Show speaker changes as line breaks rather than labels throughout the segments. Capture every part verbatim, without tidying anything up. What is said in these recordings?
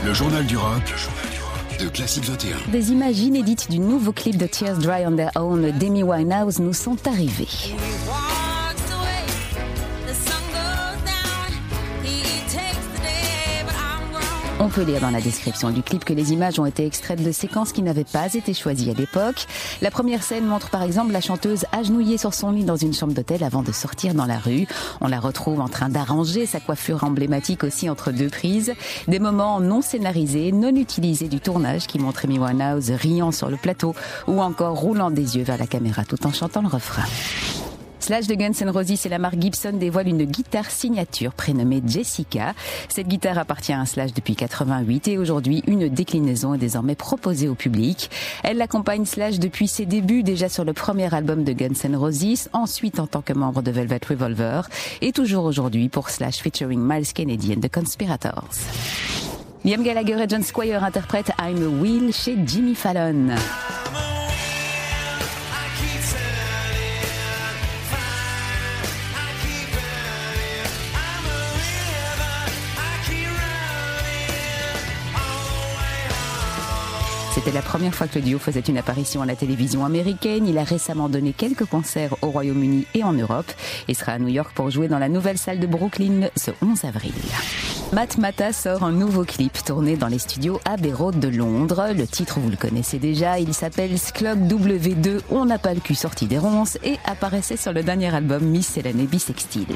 Le journal du rock de Classique vingt et un.
Des images inédites du nouveau clip de Tears Dry on Their Own d'Amy Winehouse nous sont arrivées. On peut lire dans la description du clip que les images ont été extraites de séquences qui n'avaient pas été choisies à l'époque. La première scène montre par exemple la chanteuse agenouillée sur son lit dans une chambre d'hôtel avant de sortir dans la rue. On la retrouve en train d'arranger sa coiffure emblématique aussi entre deux prises. Des moments non scénarisés, non utilisés du tournage qui montrent Amy Winehouse riant sur le plateau ou encore roulant des yeux vers la caméra tout en chantant le refrain. Slash de Guns N' Roses et la marque Gibson dévoile une guitare signature prénommée Jessica. Cette guitare appartient à Slash depuis quatre-vingt-huit et aujourd'hui une déclinaison est désormais proposée au public. Elle l'accompagne Slash depuis ses débuts déjà sur le premier album de Guns N' Roses, ensuite en tant que membre de Velvet Revolver et toujours aujourd'hui pour Slash featuring Miles Kennedy and the Conspirators. Liam Gallagher et John Squire interprètent I'm a Wheel chez Jimmy Fallon. C'était la première fois que le duo faisait une apparition à la télévision américaine. Il a récemment donné quelques concerts au Royaume-Uni et en Europe et sera à New York pour jouer dans la nouvelle salle de Brooklyn ce onze avril. Matmatah sort un nouveau clip tourné dans les studios Abbey Road de Londres. Le titre, vous le connaissez déjà, il s'appelle Sclog W deux, On n'a pas le cul sorti des ronces et apparaissait sur le dernier album Miscellany Bisextile.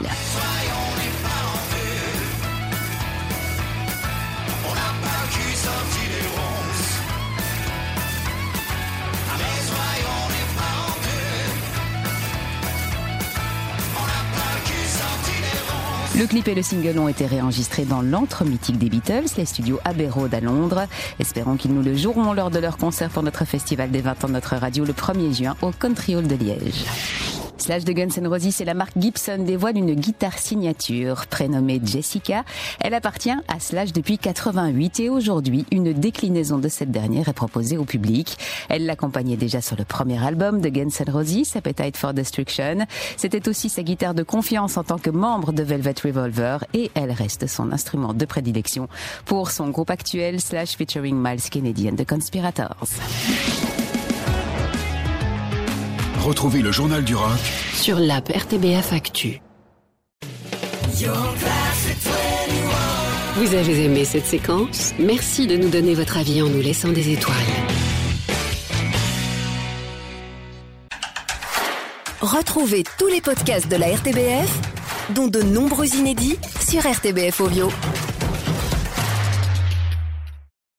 Le clip et le single ont été réenregistrés dans l'antre mythique des Beatles, les studios Abbey Road à Londres. Espérons qu'ils nous le joueront lors de leur concert pour notre festival des vingt ans de notre radio le premier juin au Country Hall de Liège. Slash de Guns N' Roses et la marque Gibson dévoilent une guitare signature prénommée Jessica. Elle appartient à Slash depuis quatre-vingt-huit et aujourd'hui, une déclinaison de cette dernière est proposée au public. Elle l'accompagnait déjà sur le premier album de Guns N' Roses, Appetite for Destruction. C'était aussi sa guitare de confiance en tant que membre de Velvet Revolver et elle reste son instrument de prédilection pour son groupe actuel Slash featuring Miles Kennedy and the Conspirators.
Retrouvez le journal du rock
sur l'app R T B F Actu. Vous avez aimé cette séquence? Merci de nous donner votre avis en nous laissant des étoiles.
Retrouvez tous les podcasts de la R T B F, dont de nombreux inédits, sur R T B F Audio.